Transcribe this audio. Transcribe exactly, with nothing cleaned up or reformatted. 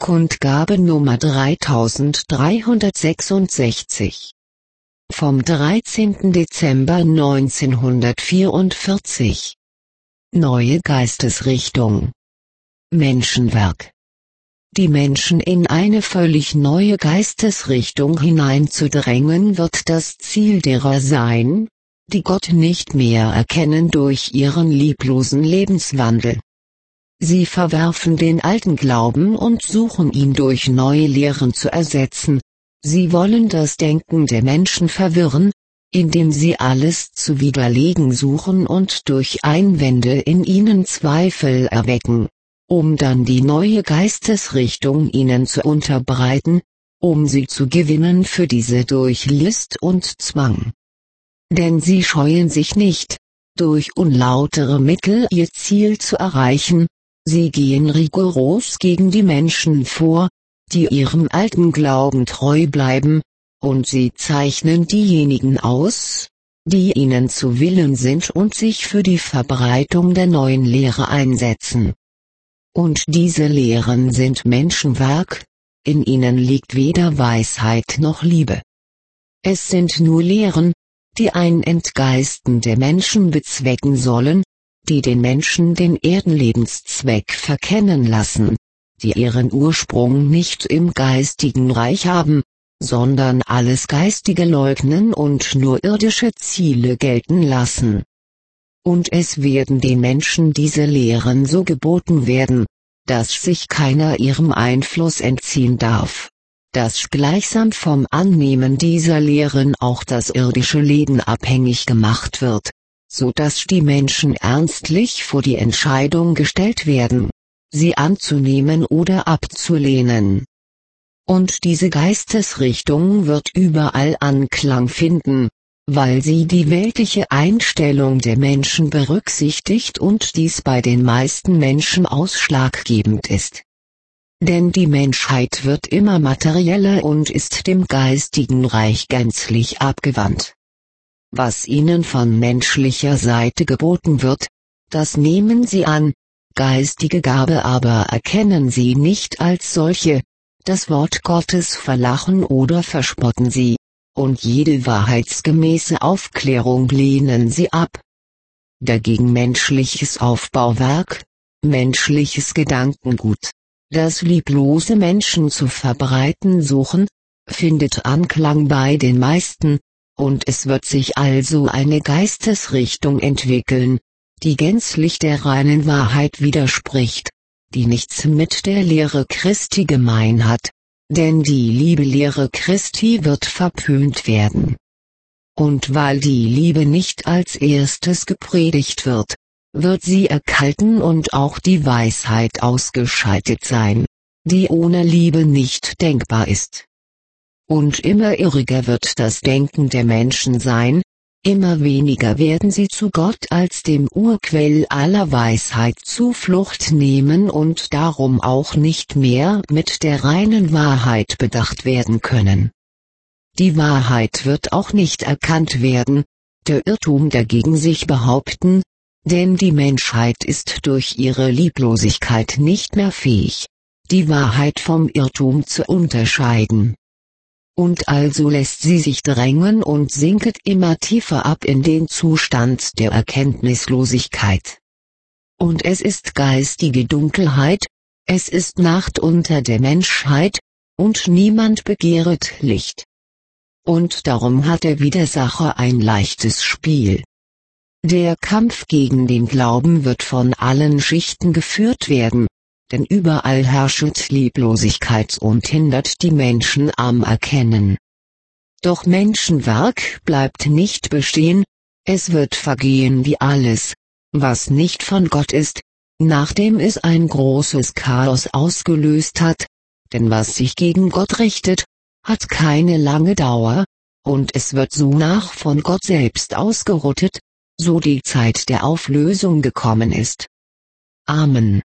Kundgabe Nummer dreitausenddreihundertsechsundsechzig. Vom dreizehnten Dezember neunzehnhundertvierundvierzig. Neue Geistesrichtung. Menschenwerk. Die Menschen in eine völlig neue Geistesrichtung hineinzudrängen, wird das Ziel derer sein, die Gott nicht mehr erkennen durch ihren lieblosen Lebenswandel. Sie verwerfen den alten Glauben und suchen ihn durch neue Lehren zu ersetzen. Sie wollen das Denken der Menschen verwirren, indem sie alles zu widerlegen suchen und durch Einwände in ihnen Zweifel erwecken, um dann die neue Geistesrichtung ihnen zu unterbreiten, um sie zu gewinnen für diese durch List und Zwang. Denn sie scheuen sich nicht, durch unlautere Mittel ihr Ziel zu erreichen. Sie gehen rigoros gegen die Menschen vor, die ihrem alten Glauben treu bleiben, und sie zeichnen diejenigen aus, die ihnen zu Willen sind und sich für die Verbreitung der neuen Lehre einsetzen. Und diese Lehren sind Menschenwerk, in ihnen liegt weder Weisheit noch Liebe. Es sind nur Lehren, die ein Entgeisten der Menschen bezwecken sollen, die den Menschen den Erdenlebenszweck verkennen lassen, die ihren Ursprung nicht im geistigen Reich haben, sondern alles Geistige leugnen und nur irdische Ziele gelten lassen. Und es werden den Menschen diese Lehren so geboten werden, dass sich keiner ihrem Einfluss entziehen darf, dass gleichsam vom Annehmen dieser Lehren auch das irdische Leben abhängig gemacht wird, so dass die Menschen ernstlich vor die Entscheidung gestellt werden, sie anzunehmen oder abzulehnen. Und diese Geistesrichtung wird überall Anklang finden, weil sie die weltliche Einstellung der Menschen berücksichtigt und dies bei den meisten Menschen ausschlaggebend ist. Denn die Menschheit wird immer materieller und ist dem geistigen Reich gänzlich abgewandt. Was ihnen von menschlicher Seite geboten wird, das nehmen sie an, geistige Gabe aber erkennen sie nicht als solche, das Wort Gottes verlachen oder verspotten sie, und jede wahrheitsgemäße Aufklärung lehnen sie ab. Dagegen menschliches Aufbauwerk, menschliches Gedankengut, das lieblose Menschen zu verbreiten suchen, findet Anklang bei den meisten, und es wird sich also eine Geistesrichtung entwickeln, die gänzlich der reinen Wahrheit widerspricht, die nichts mit der Lehre Christi gemein hat, denn die liebe Lehre Christi wird verpönt werden. Und weil die Liebe nicht als erstes gepredigt wird, wird sie erkalten und auch die Weisheit ausgeschaltet sein, die ohne Liebe nicht denkbar ist. Und immer irriger wird das Denken der Menschen sein, immer weniger werden sie zu Gott als dem Urquell aller Weisheit Zuflucht nehmen und darum auch nicht mehr mit der reinen Wahrheit bedacht werden können. Die Wahrheit wird auch nicht erkannt werden, der Irrtum dagegen sich behaupten, denn die Menschheit ist durch ihre Lieblosigkeit nicht mehr fähig, die Wahrheit vom Irrtum zu unterscheiden. Und also lässt sie sich drängen und sinket immer tiefer ab in den Zustand der Erkenntnislosigkeit. Und es ist geistige Dunkelheit, es ist Nacht unter der Menschheit, und niemand begehret Licht. Und darum hat der Widersacher ein leichtes Spiel. Der Kampf gegen den Glauben wird von allen Schichten geführt werden, denn überall herrschet Lieblosigkeit und hindert die Menschen am Erkennen. Doch Menschenwerk bleibt nicht bestehen, es wird vergehen wie alles, was nicht von Gott ist, nachdem es ein großes Chaos ausgelöst hat, denn was sich gegen Gott richtet, hat keine lange Dauer, und es wird sonach von Gott selbst ausgerottet, so die Zeit der Auflösung gekommen ist. Amen.